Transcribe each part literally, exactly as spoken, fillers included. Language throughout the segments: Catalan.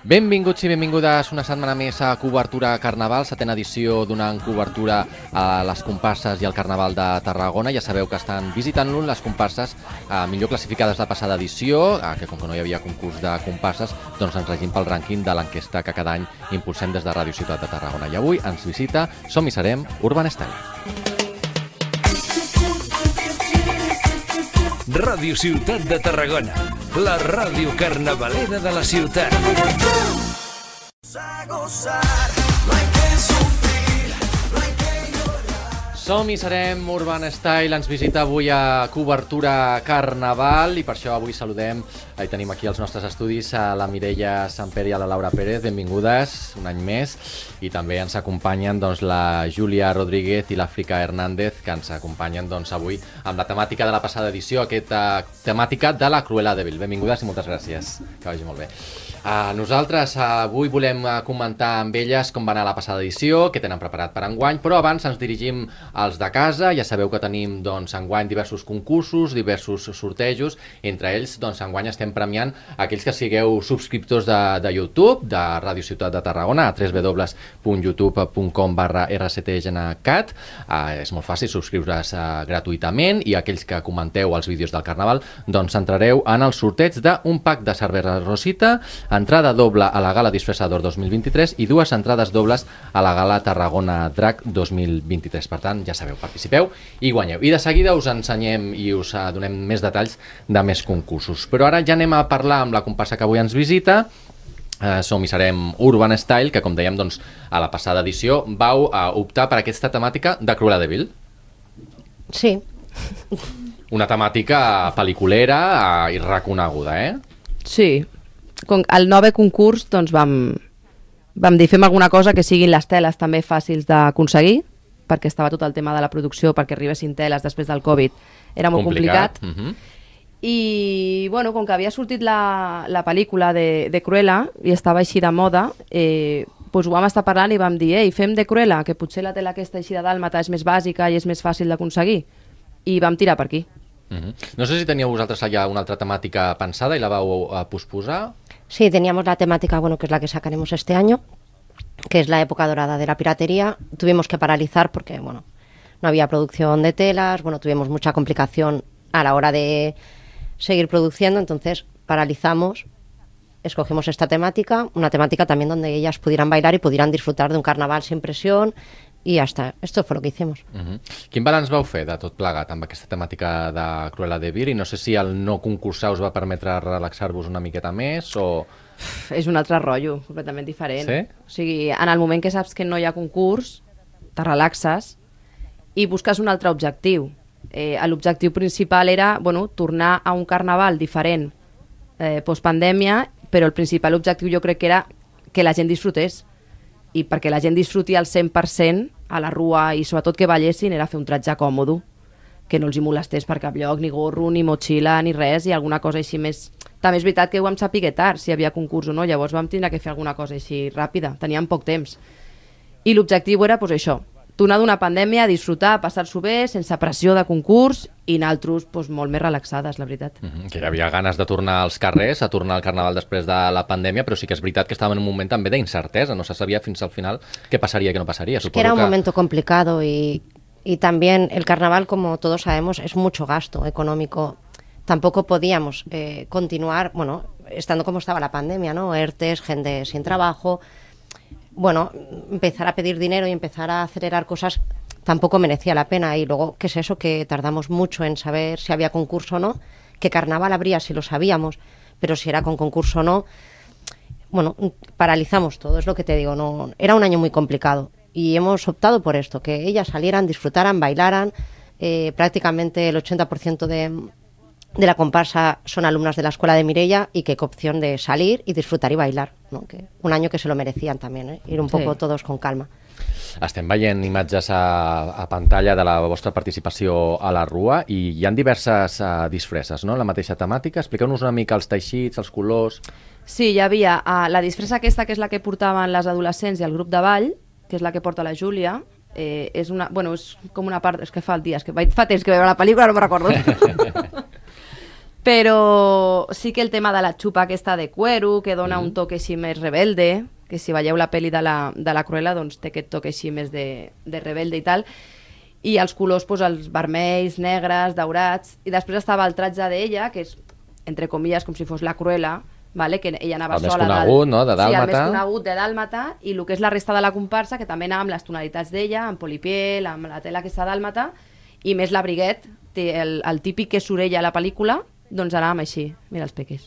Benvinguts i benvingudes una setmana més a Cobertura Carnaval, setena edició donant cobertura a les comparses i al Carnaval de Tarragona. Ja sabeu que estan visitant-lo les comparses eh, millor classificades de passada edició, eh, que com que no hi havia concurs de comparses, doncs ens regim pel rànquing de l'enquesta que cada any impulsem des de Ràdio Ciutat de Tarragona. I avui ens visita, som i serem, Urban Style. Ràdio Ciutat de Tarragona, la ràdio carnavalera de la ciutat. Som i serem Urban Style, ens visita avui a Cobertura Carnaval i per això avui saludem, i tenim aquí als nostres estudis a la Mireia Samper i a la Laura Pérez, benvingudes un any més, i també ens acompanyen doncs, la Júlia Rodríguez i l'Àfrica Hernández, que ens acompanyen doncs, avui amb la temàtica de la passada edició, aquesta temàtica de la Cruella de Vil. Benvingudes i moltes gràcies, que vagi molt bé. Uh, nosaltres uh, avui volem uh, comentar amb elles com va anar la passada edició, què tenen preparat per enguany, però abans ens dirigim als de casa. Ja sabeu que tenim doncs, enguany diversos concursos, diversos sortejos, entre ells doncs, enguany estem premiant aquells que sigueu subscriptors de, de YouTube, de Ràdio Ciutat de Tarragona, a w w w punt youtube punt com barra r c t g n cat. Uh, és molt fàcil subscriure's uh, gratuïtament, i aquells que comenteu els vídeos del Carnaval doncs entrareu en el sorteig d'un pack de cervesa Rosita, entrada doble a la Gala Disfressador dos mil vint-i-tres i dues entrades dobles a la Gala Tarragona Drac dos mil vint-i-tres. Per tant, ja sabeu, participeu i guanyeu. I de seguida us ensenyem i us donem més detalls de més concursos. Però ara ja anem a parlar amb la comparsa que avui ens visita. Uh, som i serem Urban Style, que com dèiem doncs, a la passada edició vau uh, optar per aquesta temàtica de Cruella de Vil. Sí. Una temàtica pel·liculera uh, i reconeguda, eh? Sí. Al nove concurs doncs, vam, vam dir fem alguna cosa que siguin les teles també fàcils d'aconseguir, perquè estava tot el tema de la producció, perquè arribessin teles després del Covid, era molt complicat, complicat. Uh -huh. I bueno, com que havia sortit la, la pel·lícula de, de Cruella i estava així de moda, eh, doncs ho vam estar parlant i vam dir ei, fem de Cruella, que potser la tela aquesta així de dàlmata és més bàsica i és més fàcil d'aconseguir, i vam tirar per aquí. Uh -huh. No sé si teníeu vosaltres allà una altra temàtica pensada i la vau uh, posposar. Sí, teníamos la temática, bueno, que es la que sacaremos este año, que es la época dorada de la piratería. Tuvimos que paralizar porque, bueno, no había producción de telas, bueno, tuvimos mucha complicación a la hora de seguir produciendo, entonces paralizamos, escogimos esta temática, una temática también donde ellas pudieran bailar y pudieran disfrutar de un carnaval sin presión, i ja està. Esto fue lo que hicimos. Uh-huh. Quin balanç vau fer de tot plegat amb aquesta temàtica de Cruella de Vil? I no sé si el no concursar us va permetre relaxar-vos una miqueta més o... És un altre rotllo, completament diferent. Sí? O sigui, en el moment que saps que no hi ha concurs, te relaxes i busques un altre objectiu. Eh, L'objectiu principal era, bueno, tornar a un carnaval diferent eh, postpandèmia, però el principal objectiu jo crec que era que la gent disfrutés. I perquè la gent disfruti al cent per cent a la rua i sobretot que ballessin era fer un tratge còmode, que no els hi molestés per cap lloc, ni gorro, ni motxilla, ni res, i alguna cosa així més... També és veritat que ho vam saber tard, si hi havia concurs o no, llavors vam tindre que fer alguna cosa així ràpida, teníem poc temps. I l'objectiu era, doncs això, tornar d'una pandèmia, disfrutar, passar-s'ho bé, sense pressió de concurs, i nosaltres doncs, molt més relaxades, la veritat. Mm-hmm. Que hi havia ganes de tornar als carrers, a tornar al Carnaval després de la pandèmia, però sí que és veritat que estàvem en un moment també d'incertesa, no se sabia fins al final què passaria i què no passaria. Es que era un que... momento complicado y, y también el Carnaval, como todos sabemos, es mucho gasto económico. Tampoco podíamos eh, continuar, bueno, estando como estaba la pandemia, ¿no? ERTES, gente sin trabajo. Bueno, empezar a pedir dinero y empezar a acelerar cosas tampoco merecía la pena. Y luego, ¿qué es eso? Que tardamos mucho en saber si había concurso o no. Que carnaval habría si lo sabíamos, pero si era con concurso o no, bueno, paralizamos todo, es lo que te digo. No, era un año muy complicado y hemos optado por esto, que ellas salieran, disfrutaran, bailaran. Eh, prácticamente el ochenta por ciento de... de la comparsa son alumnas de la escuela de Mireia y que opción de salir y disfrutar y bailar, ¿no? Que un año que se lo merecían también, ¿eh? Ir un sí. poco todos con calma. Estem veient imatges a, a pantalla de la vostra participació a la Rua i hi ha diverses uh, disfresses, no? La mateixa temàtica. Expliqueu-nos una mica els teixits, els colors... Sí, hi havia uh, la disfressa aquesta, que és la que portaven les adolescents i el grup de ball, que és la que porta la Júlia. Eh, és una, bueno, és com una part... És que fa el dia, és que fa temps que veure la pel·lícula, no me'n recordo. Però sí que el tema de la xupa aquesta de cuero, que dona mm. un toque així més rebelde, que si veieu la pel·li de la, de la Cruella, doncs té aquest toque així més de, de rebelde i tal. I els colors, doncs, els vermells, negres, daurats. I després estava el tratge d'ella, que és, entre comilles, com si fos la Cruella, vale? Que ella anava el sola. El més conegut, no?, de Dàlmata. Sí, el més conegut de Dàlmata, i el que és la resta de la comparsa, que també anava amb les tonalitats d'ella, amb polipiel, amb la tela aquesta Dàlmata, i més la Briguet, el, el típic que surt ella a la pel·lícula, doncs anàvem així. Mira els peques.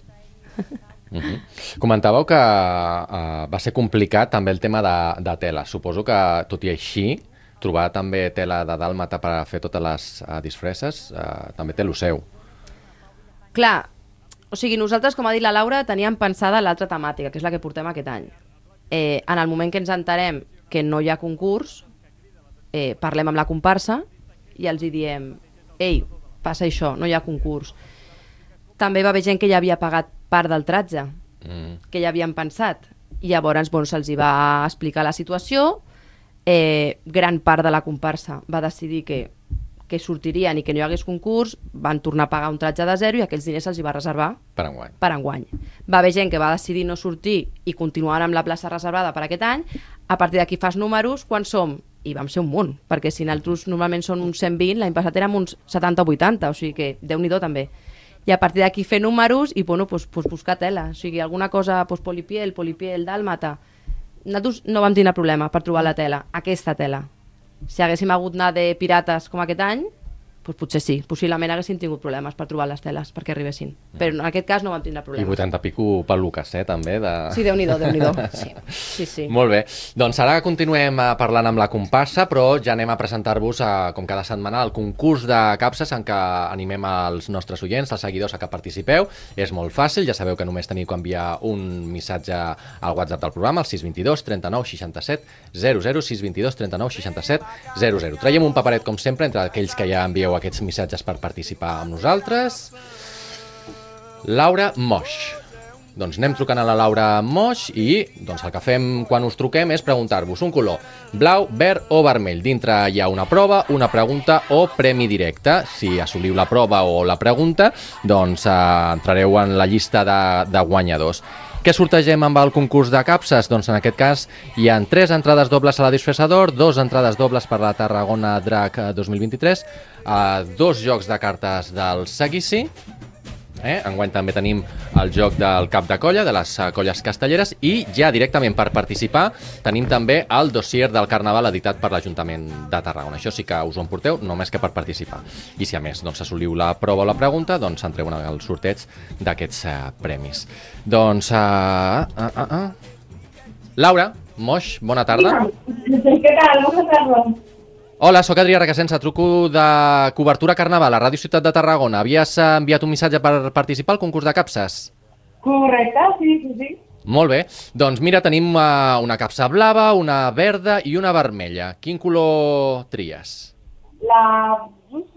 Uh -huh. Comentàveu que uh, va ser complicat també el tema de, de tela. Suposo que, tot i així, trobar també tela de Dàlmata per fer totes les uh, disfresses uh, també té el seu. Clar, o sigui, nosaltres, com ha dit la Laura, teníem pensada l'altra temàtica, que és la que portem aquest any. Eh, en el moment que ens enterem que no hi ha concurs, eh, parlem amb la comparsa i els hi diem: ei, passa això, no hi ha concurs. També va haver gent que ja havia pagat part del tratge, mm. que ja havien pensat. I llavors, bon, se'ls hi va explicar la situació. Eh, gran part de la comparsa va decidir que, que sortirien i que no hi hagués concurs, van tornar a pagar un tratge de zero i aquells diners se'ls hi va reservar per enguany. per enguany. Va haver gent que va decidir no sortir i continuar amb la plaça reservada per aquest any. A partir d'aquí fas números, quan som? I vam ser un munt, perquè si nosaltres normalment són uns cent vint, l'any passat érem uns setanta o vuitanta, o sigui que Déu-n'hi-do també. I a partir d'aquí fer números i bueno, pues, pues buscar tela. O sigui, alguna cosa, pues, polipiel, polipiel, dàlmata. Nosaltres no vam tenir problema per trobar la tela, aquesta tela. Si haguéssim hagut anar de pirates com aquest any, doncs potser sí, possiblement haguessin tingut problemes per trobar les teles perquè arribessin. Però en aquest cas no vam tindre problemes. I vuitanta pico peluques, eh, també. De... Sí, Déu-n'hi-do, Déu-n'hi-do. Sí. Sí, sí. Molt bé. Doncs ara continuem parlant amb la comparsa, però ja anem a presentar-vos, a, com cada setmana, el concurs de capses en què animem els nostres oients, els seguidors, a que participeu. És molt fàcil, ja sabeu que només teniu que enviar un missatge al WhatsApp del programa, el sis dos dos, trenta-nou, seixanta-set, zero zero, sis dos dos, trenta-nou, seixanta-set, zero zero. Traiem un paperet, com sempre, entre aquells que ja envieu aquests missatges per participar amb nosaltres. Laura Moix. Doncs anem trucant a la Laura Moix i doncs el que fem quan us truquem és preguntar-vos un color, blau, verd o vermell. Dintre hi ha una prova, una pregunta o premi directe. Si assoliu la prova o la pregunta, doncs eh, entrareu en la llista de, de guanyadors. Què sortegem amb el concurs de capses? Doncs en aquest cas hi ha tres entrades dobles a la Disfressador, dos entrades dobles per la Tarragona Drac dos mil vint-i-tres, eh, dos jocs de cartes del Seguici, eh? Enguany també tenim el joc del cap de colla, de les colles castelleres, i ja directament per participar tenim també el dossier del Carnaval editat per l'Ajuntament de Tarragona. Això sí que us ho emporteu només que per participar. I si a més doncs, assoliu la prova o la pregunta, doncs entreu en el sorteig d'aquests eh, premis. Doncs... Uh, uh, uh, uh. Laura Moix, bona tarda. Què tal? Bona tarda. Hola, sóc Adrià Requesens, truco de cobertura Carnaval a Ràdio Ciutat de Tarragona. Havies enviat un missatge per participar al concurs de capses? Correcte, sí, sí, sí. Molt bé. Doncs mira, tenim uh, una capsa blava, una verda i una vermella. Quin color tries? La...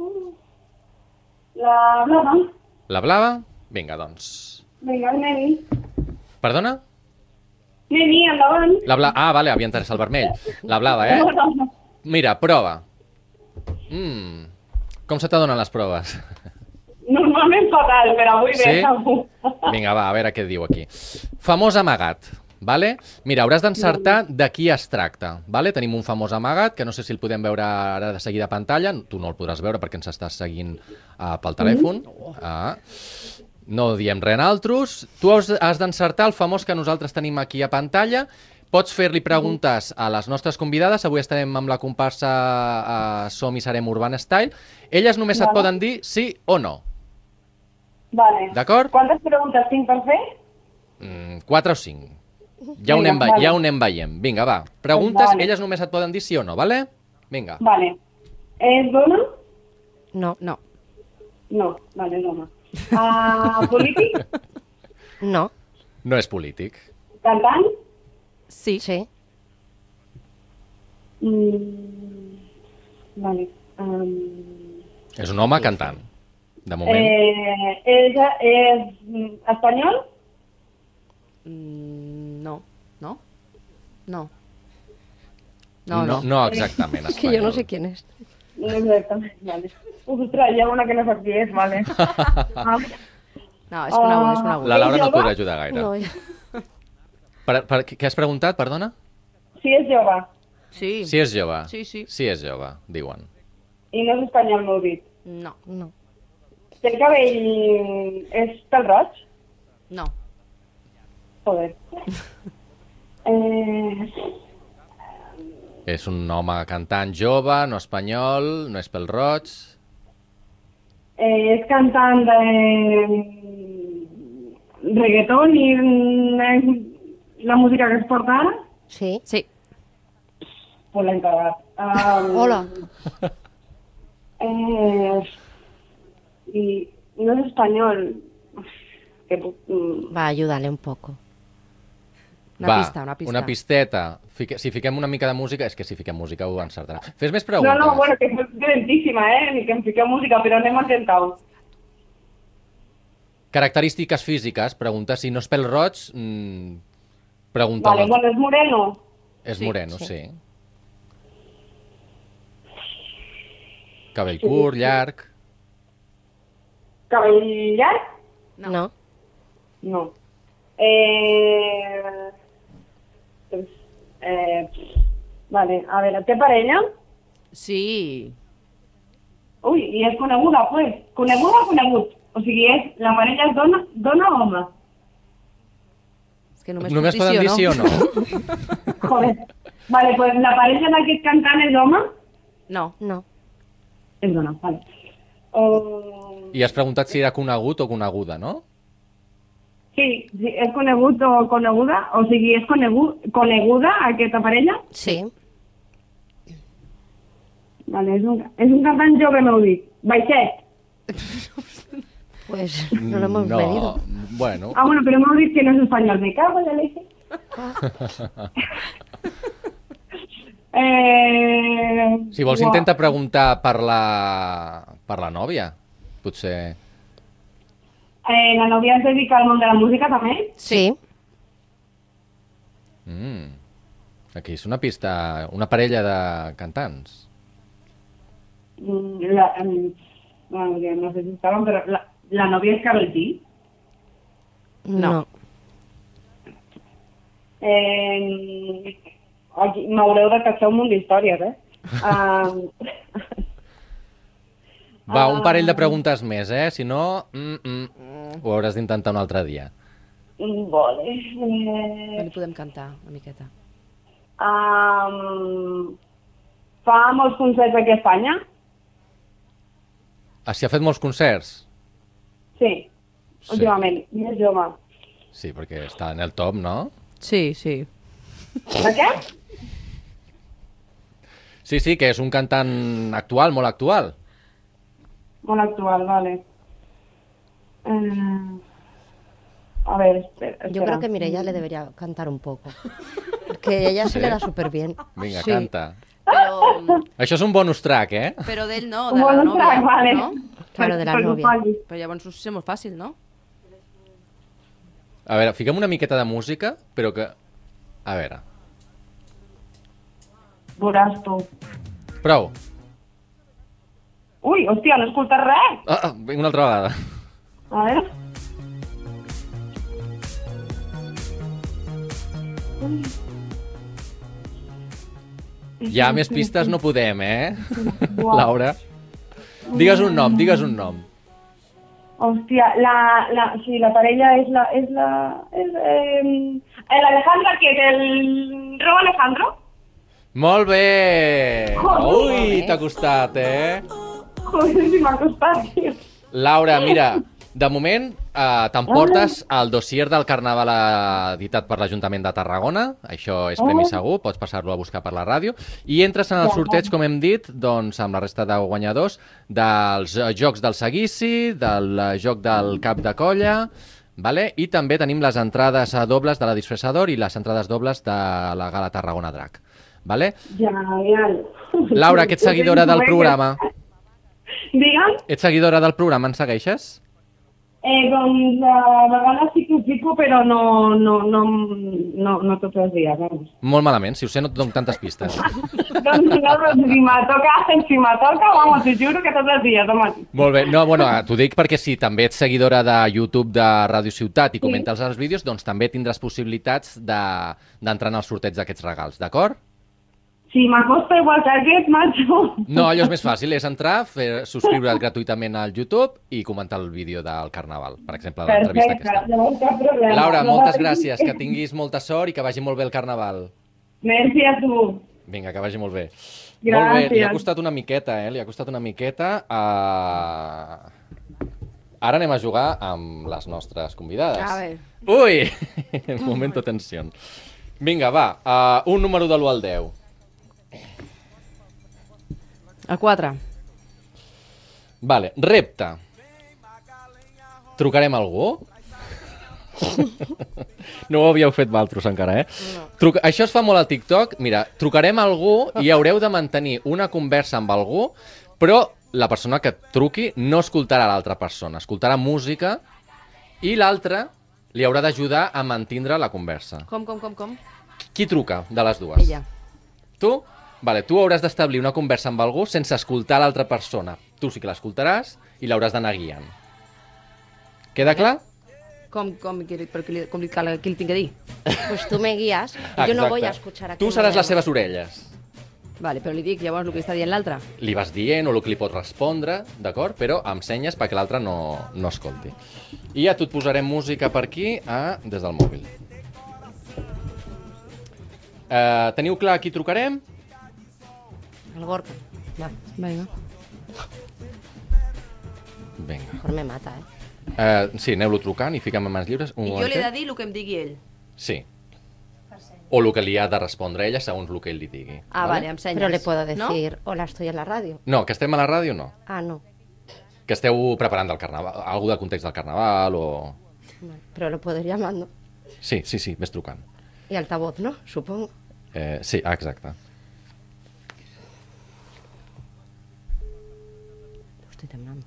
La blava. La blava? Vinga, doncs. Vinga, anem-hi. Perdona? Anem-hi, endavant. La bla... Ah, vale, havia entès el vermell. La blava, eh? Mira, prova. Mm. Com se t'adonen les proves? Normalment fatal, però avui sí? bé, segur. Vinga, va, a veure què et diu aquí. Famós amagat, vale? Mira, hauràs d'encertar de qui es tracta, vale? Tenim un famós amagat, que no sé si el podem veure ara de seguida a pantalla. Tu no el podràs veure perquè ens estàs seguint uh, pel telèfon. Ah. No diem res altres. Tu has, has d'encertar el famós que nosaltres tenim aquí a pantalla. Pots fer-li preguntes a les nostres convidades. Avui estarem amb la comparsa a Som i Serem Urban Style. Elles només vale. Et poden dir sí o no. Vale. D'acord? Quantes preguntes tinc per fer? Mm, quatre o cinc. Ja ho, anem, vale. ja ho anem veient. Vinga, va. Preguntes, vale. Elles només et poden dir sí o no, vale? Vinga. Vale. És dona? No, no. No, vale, dona. Uh, polític? No. No és polític. Cantant? Sí. Sí. Mm, vale. Um... És un home cantant, de moment. Eh, és, és espanyol? Mm, no. No? No. No, no, no exactament espanyol. És que jo no sé quién és. No exactament, vale. Ostres, hi ha una que no sap qui és, vale. Ah, No, és conegut, és conegut. La Laura no et jove? podrà ajudar gaire. No, ja- Per, per, què has preguntat, perdona? Si és jove Sí. Si és jove. Sí, sí. Si és jove, diuen. i no és espanyol, m'heu dit. No, no. Té el cabell... és pel roig? no. Joder. eh... És un home cantant jove, no espanyol, no és pel roig. Eh, és cantant de reggaeton i mm, la música que es porta ara, Sí. Sí. pues l'he encarregat. Um, Hola. Eh, I no és espanyol. Que, puc- mm, Va, ayúdale un poco. Una Va, pista, una pista. una pisteta. Fique, si fiquem una mica de música... És que si fiquem música ho encertarà. Fes més no, preguntes. no, bueno, que és lentíssima, eh? Ni que em fiqueu música, però anem a intentar-ho. Característiques físiques. Pregunta si no és pel roig... Mm, pregunta Vale, bueno, és moreno. És Sí, moreno, sí. sí. Cabell curt, llarg... Cabell llarg? No. No. No. Eh... Pues, eh... Vale, a veure, té parella? Sí. Ui, i és coneguda, pues. Coneguda o conegut? O sigui, és, la parella és dona, dona o home? És que només, Només puc poden dir dir sí o no? Joder. Vale, pues la parella d'aquest cantant és home? No. No. És dona, vale. O... I has preguntat si era conegut o coneguda, no? Sí, sí, és conegut o coneguda? O sigui, és conegut, coneguda aquesta parella? Sí. Vale, és un, és un cantant jove, m'heu dit. Baixet. Pues no lo hemos no, medido. Bueno, Ah, bueno, però m'heu dit que no és espanyol. Me cago en la leche. eh... si vols uau. intenta preguntar per la, per la nòvia. Potser... Eh, la nòvia es dedica al món de la música, també? Sí. Mm. Aquí és una pista, una parella de cantants. Mm, La, um, bueno, que no sé si estaven, però la, la nòvia és Karol G. No. Eh, aquí m'haureu de cachar un munt d'històries, eh? Um, Va, un Ah. parell de preguntes més, eh? Si no, mm, mm, ho hauràs d'intentar un altre dia. vale. No Eh, li podem cantar una miqueta. um, fa molts concerts aquí a Espanya? Ah, si ha fet molts concerts? Sí, Sí. últimament. I és jove. Sí, perquè està en el top, no? Sí, sí. De què? Sí, sí, que és un cantant actual, molt actual. Molt actual, vale. Eh, a ver, espera, espera. Yo creo que Mireia le debería cantar un poco. Porque a ella se le da súper bien. Vinga, Sí. canta. Però, Això és un bonus track, eh? però d'ell no, de Un la bonus nòvia. track, vale. No? Claro, de la Per- per novia. culpa-li. Però llavors us és molt fàcil, no? A veure, fiquem una miqueta de música, però que... A veure, Veuràs tu. prou. Ui, hòstia, no he escoltat res. Ah, ah, vinc una altra vegada. A veure. Ja més pistes no podem, eh? Uau. Laura. Digues un nom, digues un nom. Hòstia, la, la, sí, la parella és la... És la és, eh, el Alejandro, que és el... Robo Alejandro? Molt bé! Joder. Ui, t'ha costat, eh? Joder, si m'ha costat, tio. Laura, mira, de moment eh, t'emportes el dossier del Carnaval editat per l'Ajuntament de Tarragona, això és premi Oh. segur, pots passar-lo a buscar per la ràdio, i entres en el sorteig, com hem dit, doncs amb la resta de guanyadors dels eh, Jocs del Seguici, del eh, Joc del Cap de Colla, vale? I també tenim les entrades eh, dobles de la Disfressador i les entrades dobles de la Gala Tarragona Drac. Vale? Genial. Laura, que ets seguidora del programa. Digue'm? Ets seguidora del programa, ens segueixes? Eh, doncs a vegades sí que ho fico, però no, no, no, no, no tots els dies, vamos. Molt malament, si ho sé no et dono tantes pistes. Doncs no, però si me toca, si me toca, vamos, te juro que tots els dies, home. Molt bé, no, bueno, t'ho dic perquè si també ets seguidora de YouTube de Ràdio Ciutat i comentes els vídeos, doncs també tindràs possibilitats de- d'entrar en el sorteig d'aquests regals, d'acord? Si m'acosta igual que aquest, macho. No, allò és més fàcil, és entrar, fer, subscriure't gratuïtament al YouTube i comentar el vídeo del Carnaval, per exemple, l'entrevista Perfecte, aquesta. no cap problema. Laura, No moltes patis. gràcies, que tinguis molta sort i que vagi molt bé el Carnaval. Merci a tu. Vinga, que vagi molt bé. Gràcies. Molt bé, li ha costat una miqueta, eh? Li ha costat una miqueta. Uh... Ara anem a jugar amb les nostres convidades. A veure. Ui! Momento tensió. Vinga, va, uh, un número de l'u al deu. El quatre. Vale, repte. Trucarem a algú? No ho havíeu fet valtros encara, eh? No. Truc... Això es fa molt al TikTok. Mira, trucarem a algú i haureu de mantenir una conversa amb algú, però la persona que truqui no escoltarà l'altra persona, escoltarà música i l'altra li haurà d'ajudar a mantindre la conversa. Com, com, com, com? Qui truca de les dues? Ella. Tu? Vale, tu hauràs d'establir una conversa amb algú sense escoltar l'altra persona. Tu sí que l'escoltaràs i l'hauràs d'anar guiant. Queda clar? Com, com, però qui li, com li, cal, qui li tinc que dir? Pues tú me guías. Ah, Yo no exacte. voy a escuchar aquí. Tu seràs les seves orelles. Vale, però li dic llavors el que està dient l'altre. Li vas dient o el que li pot respondre, d'acord? Però amb senyes perquè l'altre no, no escolti. I ja tu et posarem música per aquí a, des del mòbil. Uh, teniu clar a qui trucarem? El Gorka. Va, Vinga. Vinga. mejor me mata, eh. Uh, sí, aneu-lo trucant i fiquem en mans lliures. Un I jo li he momentet. de dir el que em digui ell. Sí. O el que li ha de respondre ella segons el que ell li digui. Ah, vale, amb senyes. Pero le puedo ¿No? decir, hola, estoy en la radio. No, que estem a la ràdio, no. Ah, no. Que esteu preparant del carnaval, algú del context del carnaval o... Vale, pero lo puedo ir llamando. Sí, sí, sí, ves trucant. Y altavoz, ¿no? Supongo. Eh, sí, ah, exacte. Estoy temblando.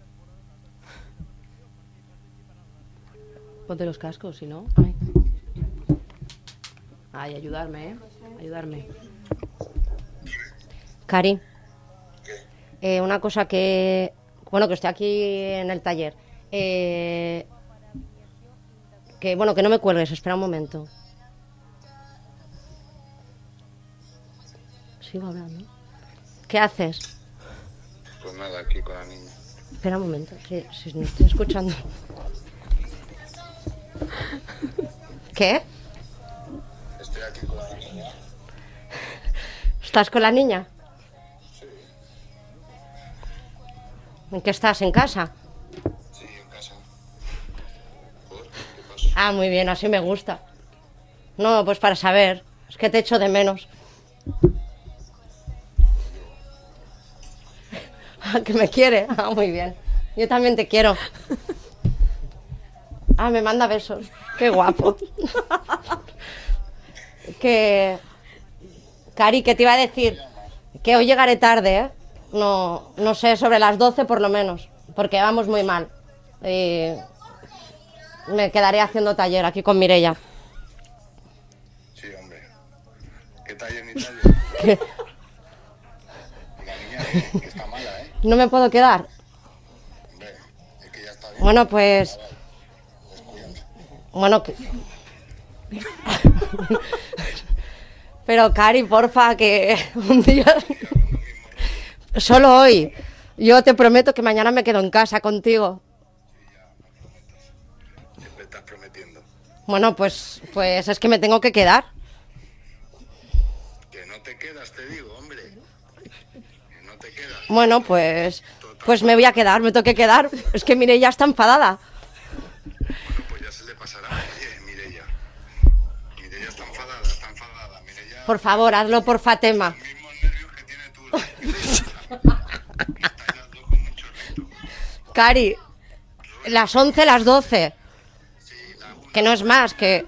Ponte los cascos, si no. Ay. Ay, ayudarme, ¿eh? Ayudarme. Cari, eh, una cosa que... Bueno, que estoy aquí en el taller. Eh, que, bueno, que no me cuelgues, espera un momento. Sigo hablando. ¿Qué haces? Pues nada, aquí con la niña. Espera un momento, si, si no estoy escuchando. ¿Qué? Estoy aquí con la niña. ¿Estás con la niña? Sí, ¿En qué estás? ¿En casa? sí, en casa. ¿Por? ¿Qué pasa? Ah, muy bien, así me gusta. No, pues para saber. Es que te echo de menos. Ah, que me quiere. Ah, muy bien. Yo también te quiero. Ah, me manda besos. Qué guapo. Que... Cari, que te iba a decir que hoy llegaré tarde, ¿eh? No, no sé, sobre las doce por lo menos, porque vamos muy mal. Y me quedaré haciendo taller aquí con Mireia. Sí, hombre. ¿Qué taller ni taller? ¿Qué? Y la niña que, que está mala, ¿eh? ¿No me puedo quedar? Hombre, es que ya está bien. Bueno, pues... Descuídate. Bueno, que... Pero, Cari, porfa, que un día... Solo hoy. Yo te prometo que mañana me quedo en casa contigo. Siempre estás prometiendo. Bueno, pues, pues es que me tengo que quedar. Que no te quedas, te digo, hombre. Que no te quedas. Bueno, pues... Pues me voy a quedar, me tengo que quedar. Es que Mireia está enfadada. Bueno, pues ya se le pasará. Oye, Mireia. Mireia está enfadada, está enfadada. Mireia... Por favor, hazlo por Fatema. Los mismos nervios que tiene tú. Estáis las dos con mucho reto. Cari, las once, las doce. Sí, la una. Que no es más, que...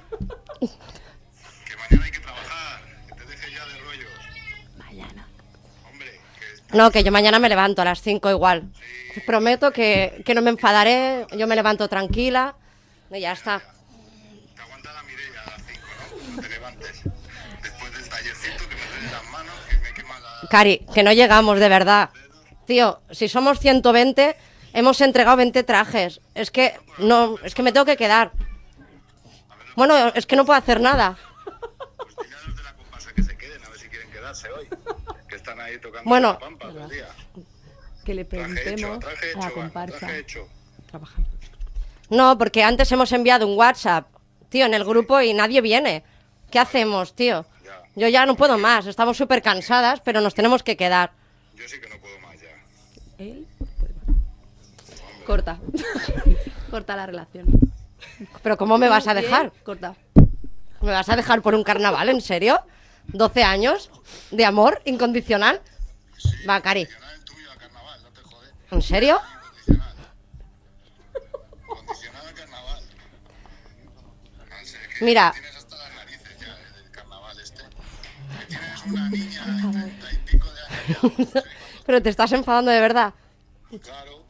Que mañana hay que trabajar. Que te dejes ya de rollos. Mañana. Hombre, que No, que yo mañana me levanto a las cinco igual. Os prometo que, que no me enfadaré, yo me levanto tranquila y ya está. Te aguanta la Mireia a las cinco, ¿no? Te levantes. Después del tallercito que me duelen las manos, que me quema la... Cari, que no llegamos, de verdad. Tío, si somos ciento veinte, hemos entregado veinte trajes. Es que no, es que me tengo que quedar. Bueno, es que no puedo hacer nada. Pues dile a los de la comparsa que se queden, a ver si quieren quedarse hoy. Que están ahí tocando Bueno. la pampa todo el día. Que le Traje hecho, preguntemos traje a hecho, la va, comparsa. traje hecho. Trabajando. No, porque antes hemos enviado un WhatsApp, tío, en el grupo y nadie viene. ¿Qué hacemos, tío? Ya. Yo ya no puedo más, estamos súper cansadas, pero nos tenemos que quedar. Yo sí que no puedo más ya. Él puede más. Corta. Corta la relación. Pero ¿cómo me vas a Bien, dejar? Corta. ¿Me vas a dejar por un carnaval, en serio? ¿doce años de amor incondicional? Va, Cari, Condicional el tuyo a carnaval, no te jodes. ¿en serio? Condicional. Condicional al carnaval. No sé, que Mira. tienes hasta las narices ya eh, del carnaval este. Que tienes una niña de treinta y pico de años ya. Pero te estás enfadando de verdad. Claro.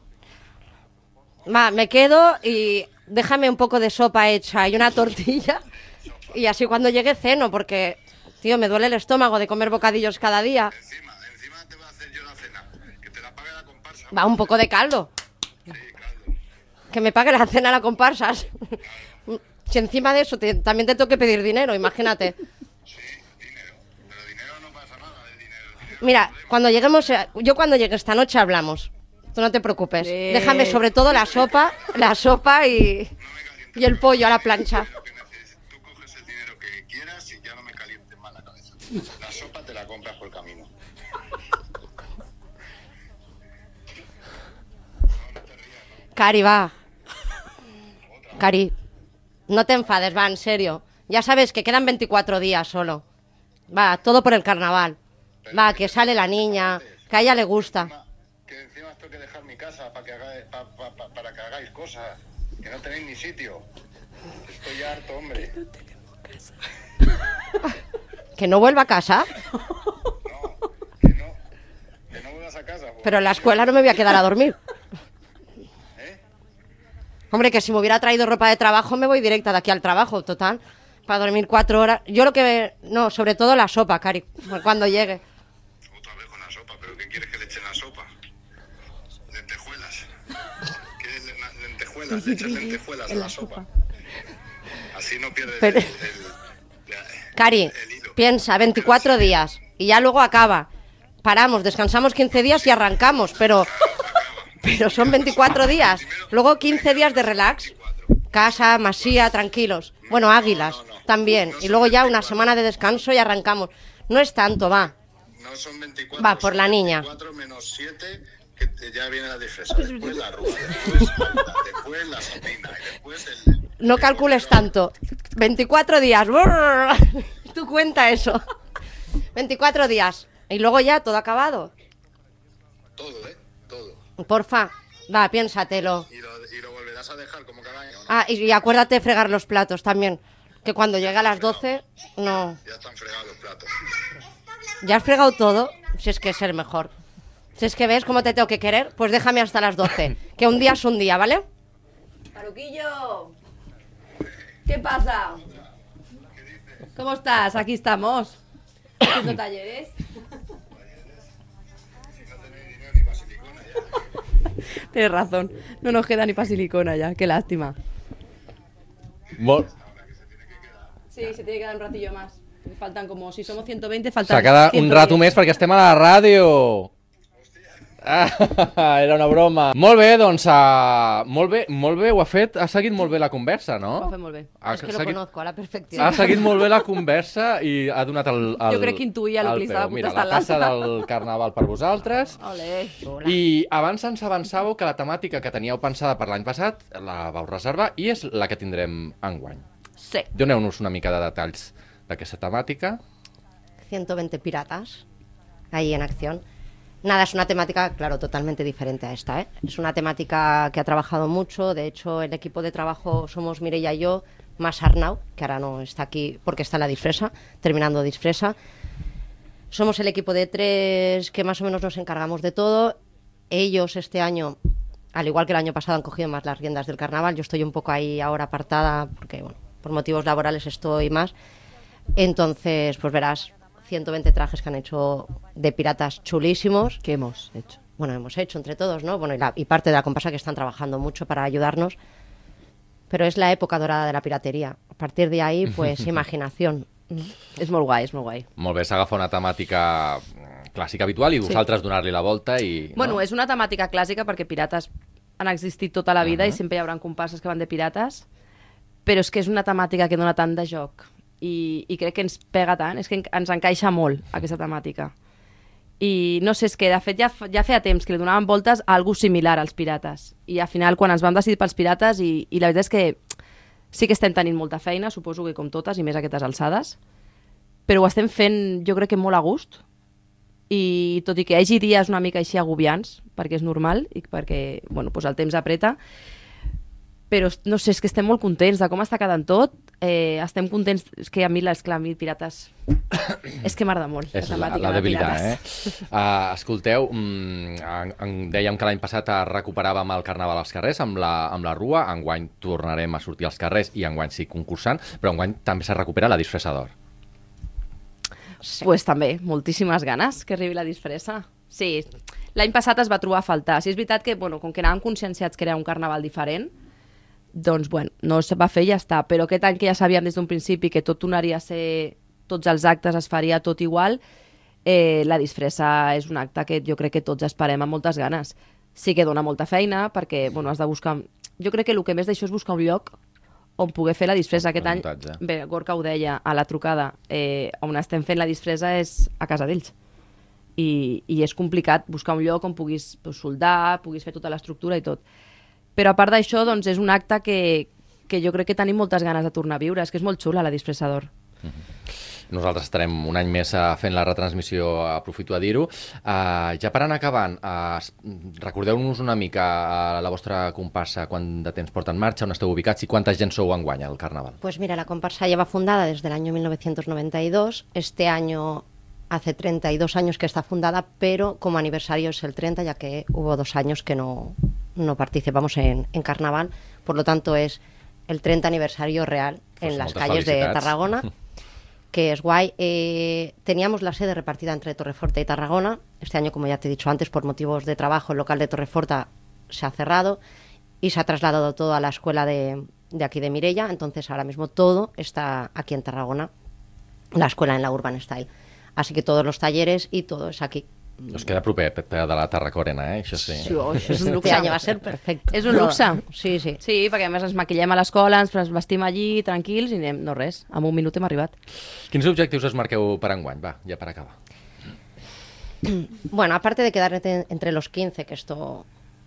Va, me quedo y déjame un poco de sopa hecha y una tortilla. Y así cuando llegue ceno, porque, tío, me duele el estómago de comer bocadillos cada día. Encima, encima te voy a hacer yo la cena. Que te la pague la comparsa. Va, un poco de caldo. Sí, caldo. Que me pague la cena a la comparsas. Si encima de eso te- también te tengo que pedir dinero, imagínate. Sí, dinero. Pero dinero no pasa nada del dinero. El dinero Mira, es un problema. cuando lleguemos, eh, yo cuando llegue esta noche hablamos. Tú no te preocupes. Bien. Déjame sobre todo la sopa, la sopa y, No me calientes. y el pollo a la plancha. Lo que necesites. Tú coges el dinero que quieras y ya no me calientes más la cabeza. La sopa te la compras por camino. Cari, va. Cari, no te enfades, va, en serio. Ya sabes que quedan veinticuatro días solo. Va, todo por el carnaval. Va, que sale la niña, que a ella le gusta. Encima- Que encima os tengo que dejar mi casa para que hagáis, pa- pa- pa- para que hagáis cosas. Que no tenéis ni sitio. Estoy harto, hombre. Que no vuelva a casa. No, que no. Que no vuelvas a casa. pues. Pero en la escuela no me voy a quedar a dormir. ¿Eh? Hombre, que si me hubiera traído ropa de trabajo me voy directa de aquí al trabajo, total. Para dormir cuatro horas. Yo lo que... No, sobre todo la sopa, Cari, cuando llegue. Otra vez con la sopa. ¿Pero qué quieres que le eche en la sopa? Lentejuelas. ¿Quieres le- na- lentejuelas? Le echas lentejuelas a la sopa. Así no pierdes Pero- el, el- la- Cari, el hilo. piensa, veinticuatro días. Y ya luego acaba. Paramos, descansamos quince días y arrancamos, pero... Pero son veinticuatro días. Luego quince días de relax. Casa, masía, tranquilos. Bueno, águilas No, no, no. también. No Y son luego ya una veinticuatro. semana de descanso y arrancamos. No es tanto, va. No son veinticuatro. Va, por son la niña. veinticuatro menos siete, que te- ya viene la disfresa. Después la arruga, después, la- después la sardina y después el... No calcules tanto. veinticuatro días. Brrr. Tú cuenta eso. veinticuatro días. Y luego ya todo acabado. Todo, ¿eh? Todo. Porfa, va, piénsatelo. Y lo, y lo volverás a dejar como cada año, ¿no? Ah, y, y acuérdate de fregar los platos también. Que cuando llegue a las doce, no. Ya están fregados los platos. ¿Ya has fregado todo? Si es que es el mejor. Si es que ves cómo te tengo que querer, pues déjame hasta las doce. Que un día es un día, ¿vale? Paruquillo, ¿qué pasa? ¿Cómo estás? Aquí estamos. Haciendo talleres. Tienes razón. No nos queda ni para silicona ya. Qué lástima. Molt... Sí, se tiene que dar un ratillo más. Faltan como, si somos ciento veinte, faltan S'ha quedat un ciento diez. rato més perquè estem a la ràdio. Ah, era una broma. Molt bé, doncs, uh, molt bé, molt bé, ho ha fet, ha seguit molt bé la conversa, no? Ho ha fet molt bé. Ha, Es que lo seguit, conozco a la perfección. ha seguit molt bé la conversa i ha donat el, el Jo crec que intuïa el el que li estava peu. Mira, la contestant tassa l'altre. del carnaval per vosaltres. Ole. I abans ens avançàveu que la temàtica que teníeu pensada per l'any passat la vau reservar i és la que tindrem enguany. Sí. Doneu-nos una mica de detalls d'aquesta temàtica. ciento veinte piratas ahí en acción. Nada, es una temática, claro, totalmente diferente a esta, ¿eh? Es una temática que ha trabajado mucho. De hecho, el equipo de trabajo somos Mireia y yo, más Arnau, que ahora no está aquí porque está en la disfresa, terminando disfresa. somos el equipo de tres que más o menos nos encargamos de todo. Ellos este año, al igual que el año pasado, han cogido más las riendas del carnaval. Yo estoy un poco ahí ahora apartada porque, bueno, por motivos laborales estoy más. Entonces, pues verás, ciento veinte trajes que han hecho de piratas chulísimos. ¿Qué hemos hecho? Bueno, hemos hecho entre todos, ¿no? Bueno, y, la, y parte de la comparsa que están trabajando mucho para ayudarnos. Pero es la època dorada de la pirateria. A partir de ahí, pues, imaginación. És molt guai, és molt guai. Molt bé, s'agafa una temàtica clàssica habitual i vosaltres sí. donar-li la volta i... Bueno, no? és una temàtica clàssica perquè pirates han existit tota la vida uh -huh. i sempre hi haurà comparses que van de pirates, però és que és una temàtica que dona tant de joc i, i crec que ens pega tant, és que ens encaixa molt aquesta temàtica. I no sé, és que de fet ja, ja feia temps que li donaven voltes a algú similar als pirates i al final quan ens vam decidir pels pirates i, i la veritat és que sí que estem tenint molta feina, suposo que com totes i més a aquestes alçades, però ho estem fent jo crec que molt a gust i tot i que hi hagi dies una mica així agobiants, perquè és normal i perquè bueno, doncs el temps apreta, però no sé, és que estem molt contents de com està quedant tot, eh, estem contents, és que a mi, esclar, a mi pirates és que m'agrada molt és la la, temàtica la de debilitat, pirates. Eh? Uh, escolteu, um, en, en, dèiem que l'any passat recuperàvem el Carnaval als carrers amb la, amb la Rua, enguany tornarem a sortir als carrers i enguany sí concursant, però enguany també se recupera la disfressa d'or. Sí. Pues també, moltíssimes ganes que arribi la disfressa. Sí, l'any passat es va trobar a faltar. Sí, és veritat que, bueno, com que anàvem conscienciats que era un carnaval diferent, doncs, bueno, no es va fer i ja està. Però aquest any que ja sabíem des d'un principi que tot tornaria a ser... tots els actes es faria tot igual, eh, la disfressa és un acte que jo crec que tots esperem amb moltes ganes. Sí que dona molta feina perquè, bueno, has de buscar... Jo crec que el que més d'això és buscar un lloc on poder fer la disfressa. Aquest any, bé, Gorka ho deia a la trucada, eh, on estem fent la disfressa és a casa d'ells. I, i és complicat buscar un lloc on puguis pues, soldar, puguis fer tota l'estructura i tot. Però a part d'això, doncs, és un acte que, que jo crec que tenim moltes ganes de tornar a viure. És que és molt xula la disfressa d'or. Mm-hmm. Nosaltres estarem un any més fent la retransmissió, aprofito a dir-ho. Uh, ja per anar acabant, uh, recordeu-nos una mica uh, la vostra comparsa, quant de temps porta en marxa, on esteu ubicats i quanta gent sou enguany al Carnaval. Pues mira, la comparsa lleva fundada desde el año mil novecientos noventa y dos. Este año hace treinta y dos años que está fundada, pero como aniversario es el treinta, ya que hubo dos años que no, no participamos en, en Carnaval. Por lo tanto, es el treinta aniversario real pues en las calles de Tarragona. Que es guay. Eh, teníamos la sede repartida entre Torreforta y Tarragona. Este año, como ya te he dicho antes, por motivos de trabajo, el local de Torreforta se ha cerrado y se ha trasladado todo a la escuela de, de aquí de Mirella. Entonces, ahora mismo todo está aquí en Tarragona, la escuela en la Urban Style. Así que todos los talleres y todo es aquí. Us queda proper de la Tarracòrena, eh? Això sí. Sí, oh, és un luxe. Este año va a ser perfecte. És un luxe. Sí, sí. Sí, perquè a més ens maquillem a l'escola, ens vestim allí tranquils i anem, no res, en un minut hem arribat. Quins objectius es marqueu per enguany? Va, ja per acabar. Bueno, aparte de quedar entre los quince, que esto...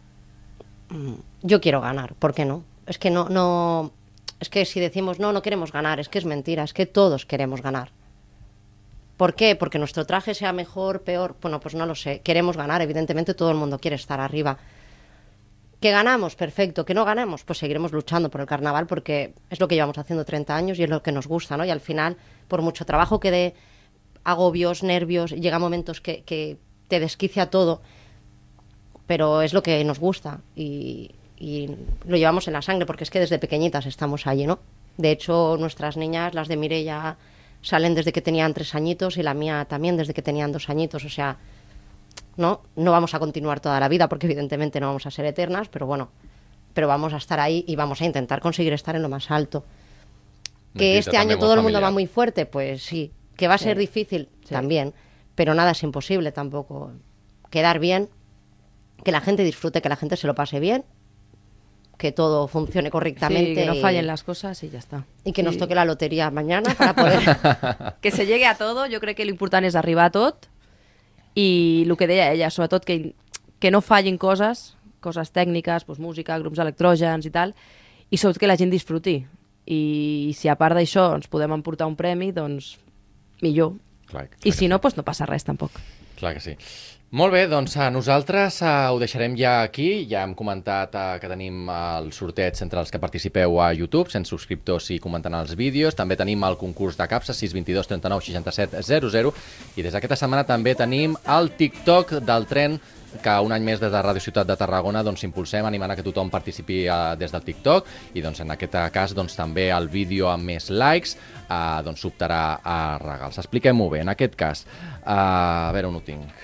Yo quiero ganar, ¿por qué no? Es que no, no... Es que si decimos no, no queremos ganar, es que es mentira, es que todos queremos ganar. ¿Por qué? Porque nuestro traje sea mejor, peor, bueno, pues no lo sé. Queremos ganar, evidentemente todo el mundo quiere estar arriba. ¿Que ganamos? Perfecto. ¿Que no ganamos? Pues seguiremos luchando por el carnaval porque es lo que llevamos haciendo treinta años y es lo que nos gusta, ¿no? Y al final, por mucho trabajo que dé, agobios, nervios, llega momentos que, que te desquicia todo, pero es lo que nos gusta y, y lo llevamos en la sangre porque es que desde pequeñitas estamos allí, ¿no? De hecho, nuestras niñas, las de Mirella, salen desde que tenían tres añitos y la mía también desde que tenían dos añitos, o sea, no, no vamos a continuar toda la vida porque evidentemente no vamos a ser eternas, pero bueno, pero vamos a estar ahí y vamos a intentar conseguir estar en lo más alto. Que este año todo el mundo va muy fuerte, pues sí. Que va a ser difícil también, pero nada es imposible tampoco. Quedar bien, que la gente disfrute, que la gente se lo pase bien, que todo funcione correctamente. Sí, que no y, fallen las cosas y ya está. Y que sí. nos toque la lotería mañana para poder... que se llegue a todo, jo crec que l'important és arribar a tot i el que deia ella, sobretot que, que no fallin coses, coses tècniques, doncs música, grups electrògens i tal, i sobretot que la gent disfruti. I si a part d'això ens podem emportar un premi, doncs millor. Clar, clar, I si no, doncs no passa res tampoc. Clar Clar que sí. Molt bé, doncs a nosaltres uh, ho deixarem ja aquí. Ja hem comentat uh, que tenim el sorteig entre els que participeu a YouTube, cent subscriptors i comentant els vídeos. També tenim el concurs de capsa, sis dos dos, trenta-nou, seixanta-set, zero zero. I des d'aquesta setmana també tenim el TikTok del tren, que un any més des de Ràdio Ciutat de Tarragona doncs, impulsem, animant a que tothom participi uh, des del TikTok, i doncs, en aquest cas doncs, també el vídeo amb més likes uh, doncs, s'optarà a regals. Expliquem-ho bé, en aquest cas, uh, a veure on ho tinc.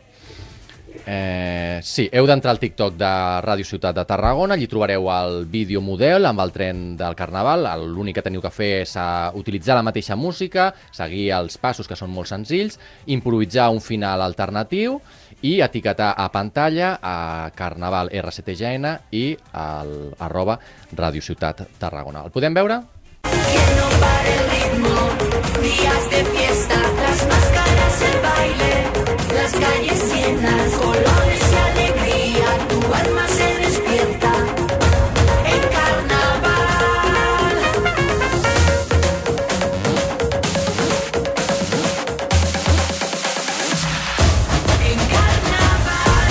Eh, sí, heu d'entrar al TikTok de Ràdio Ciutat de Tarragona, allí trobareu el vídeo model amb el tren del Carnaval. L'únic que teniu que fer és uh, utilitzar la mateixa música, seguir els passos que són molt senzills, improvisar un final alternatiu i etiquetar a pantalla a Carnaval R C T G N i el arroba Ràdio Ciutat Tarragona. El podem veure? Que no pare el ritmo, días de fiesta, las máscaras, el baile, las calles llenas, colores y alegría, tu alma se despierta en carnaval. En carnaval.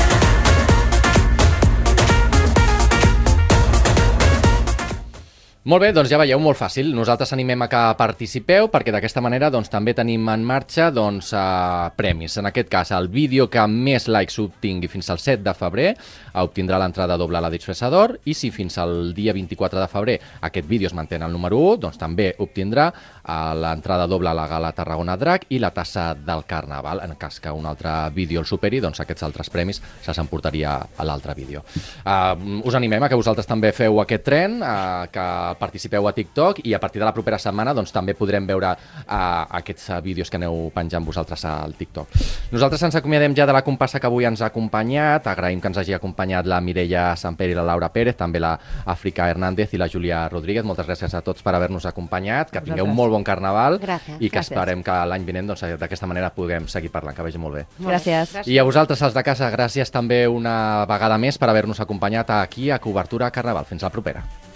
Molt bé, doncs ja veieu, molt fàcil. Nosaltres animem a que participeu perquè d'aquesta manera doncs, també tenim en marxa doncs, uh, premis. En aquest cas, el vídeo que més likes obtingui fins al set de febrer obtindrà l'entrada doble a la Disfressador, i si fins al dia vint-i-quatre de febrer aquest vídeo es manté el número u, doncs també obtindrà uh, l'entrada doble a la Gala Tarragona Drac i la tassa del Carnaval. En cas que un altre vídeo el superi, doncs aquests altres premis se s'emportaria a l'altre vídeo. Uh, us animem a que vosaltres també feu aquest tren, uh, que participeu a TikTok, i a partir de la propera setmana doncs, també podrem veure uh, aquests uh, vídeos que aneu penjant vosaltres al TikTok. Nosaltres ens acomiadem ja de la compassa que avui ens ha acompanyat. Agraïm que ens hagi acompanyat la Mireia Samper i la Laura Pérez, també la Àfrica Hernández i la Júlia Rodríguez. Moltes gràcies a tots per haver-nos acompanyat, que tingueu un molt bon Carnaval. Gràcies. I que Gràcies. esperem que l'any vinent doncs, d'aquesta manera puguem seguir parlant, que vagi molt bé. Gràcies. I a vosaltres, els de casa, gràcies també una vegada més per haver-nos acompanyat aquí a Cobertura Carnaval. Fins la propera.